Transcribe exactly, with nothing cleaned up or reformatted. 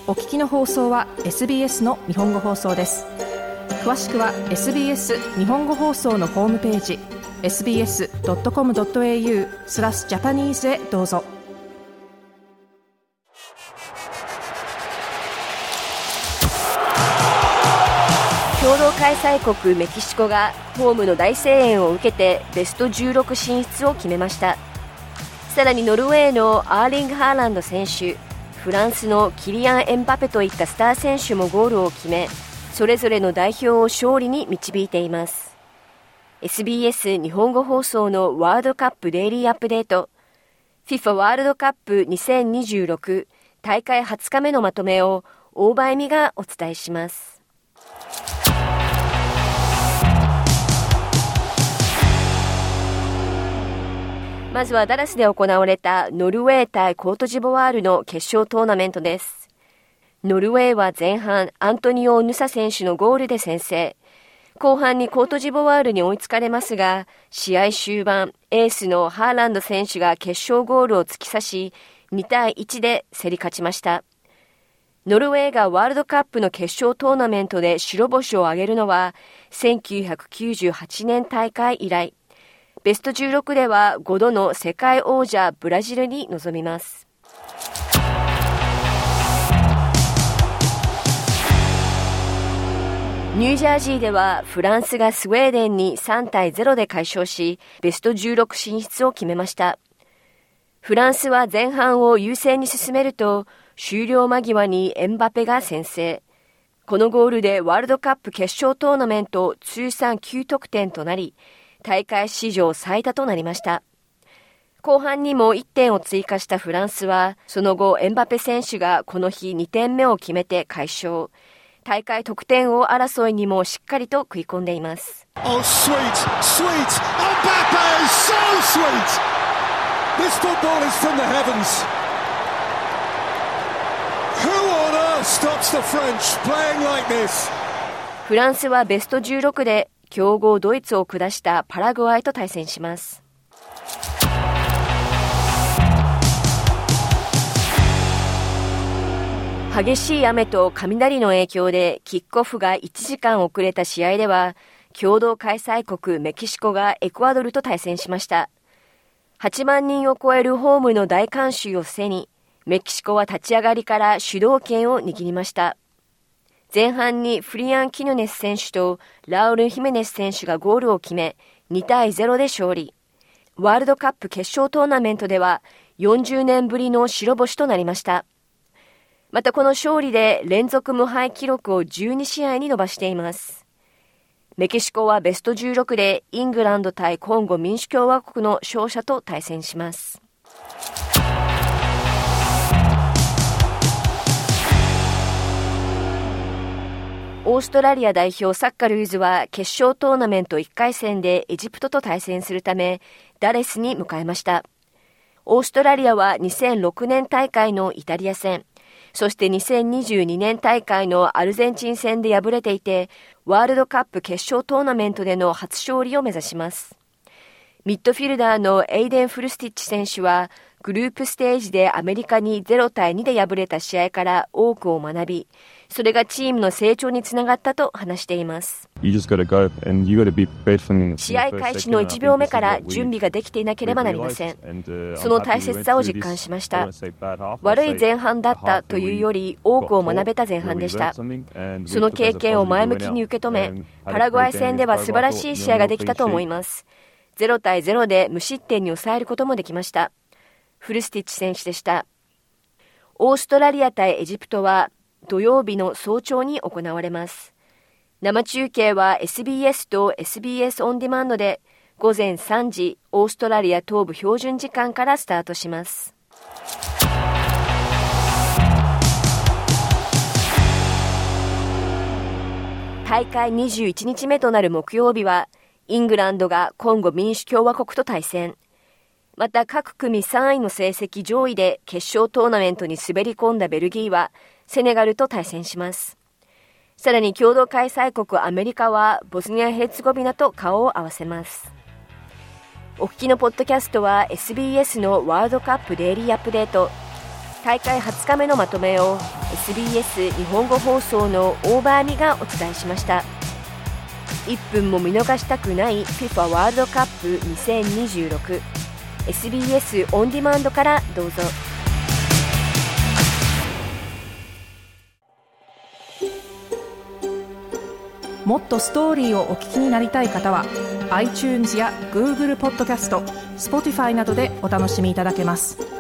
お聞きの放送は エスビーエス の日本語放送です。詳しくは エスビーエス 日本語放送のホームページ エスビーエスドットコムドットエーユー スラスジャパニーズへどうぞ。 共同開催国メキシコがホームの大声援を受けてベストじゅうろく進出を決めました。さらにノルウェーのアーリング・ハーランド選手、フランスのキリアン・エンバペといったスター選手もゴールを決め、それぞれの代表を勝利に導いています。 エスビーエス 日本語放送のワールドカップデイリーアップデート、 FIFA ワールドカップにせんにじゅうろく大会はつかめのまとめを大場恵美がお伝えします。まずはダラスで行われたノルウェー対コートジボワールの決勝トーナメントです。ノルウェーは前半アントニオ・ヌサ選手のゴールで先制。後半にコートジボワールに追いつかれますが、試合終盤エースのハーランド選手が決勝ゴールを突き刺し、にたいいちで競り勝ちました。ノルウェーがワールドカップの決勝トーナメントで白星を挙げるのはせんきゅうひゃくきゅうじゅうはちねん大会以来。ベストじゅうろくではごどの世界王者ブラジルに臨みます。ニュージャージーではフランスがスウェーデンにさんたいゼロで快勝し、ベストじゅうろく進出を決めました。フランスは前半を優勢に進めると、終了間際にエンバペが先制。このゴールでワールドカップ決勝トーナメント通算きゅうとくてんとなり、大会史上最多となりました。後半にもいってんを追加したフランスは、その後エンバペ選手がこの日にてんめを決めて快勝。大会得点王争いにもしっかりと食い込んでいます。 Oh, sweet, sweet, Mbappe, so sweet! This football is from the heavens. Who on earth stops the French playing like this? フランスはベストじゅうろくで強豪ドイツを下したパラグアイと対戦します。激しい雨と雷の影響でキックオフがいちじかん遅れた試合では、共同開催国メキシコがエクアドルと対戦しました。はちまんにんを超えるホームの大観衆を背に、メキシコは立ち上がりから主導権を握りました。前半にフリアン・キヌネス選手とラウル・ヒメネス選手がゴールを決め、にたいゼロで勝利。ワールドカップ決勝トーナメントではよんじゅうねんぶりの白星となりました。またこの勝利で連続無敗記録をじゅうにしあいに伸ばしています。メキシコはベストじゅうろくでイングランド対コンゴ民主共和国の勝者と対戦します。オーストラリア代表サッカルーズは決勝トーナメントいっかいせんでエジプトと対戦するためダレスに迎えました。オーストラリアはにせんろくねん大会のイタリア戦、そしてにせんにじゅうにねん大会のアルゼンチン戦で敗れていて、ワールドカップ決勝トーナメントでの初勝利を目指します。ミッドフィルダーのエイデン・フルスティッチ選手は、グループステージでアメリカにゼロたいにで敗れた試合から多くを学び、それがチームの成長につながったと話しています。試合開始のいちびょうめから準備ができていなければなりません。その大切さを実感しました。悪い前半だったというより多くを学べた前半でした。その経験を前向きに受け止め、パラグアイ戦では素晴らしい試合ができたと思います。ゼロたいゼロで無失点に抑えることもできました。フルスティッチ選手でした。オーストラリア対エジプトは土曜日の早朝に行われます。生中継は エスビーエス と エスビーエス オンデマンドでごぜんさんじオーストラリア東部標準時間からスタートします。大会にじゅういちにちめとなる木曜日はイングランドがコンゴ民主共和国と対戦。また各組さんいの成績上位で決勝トーナメントに滑り込んだベルギーはセネガルと対戦します。さらに共同開催国アメリカはボスニア・ヘルツェゴビナと顔を合わせます。お聞きのポッドキャストは エスビーエス のワールドカップデイリーアップデート。 大会はつかめのまとめを エスビーエス 日本語放送の大場亜美がお伝えしました。いっぷんも見逃したくない フィファ ワールドカップにせんにじゅうろく エスビーエス オンディマンドからどうぞ。 もっとストーリーをお聞きになりたい方は iTunes や Google ポッドキャスト、Spotify などでお楽しみいただけます。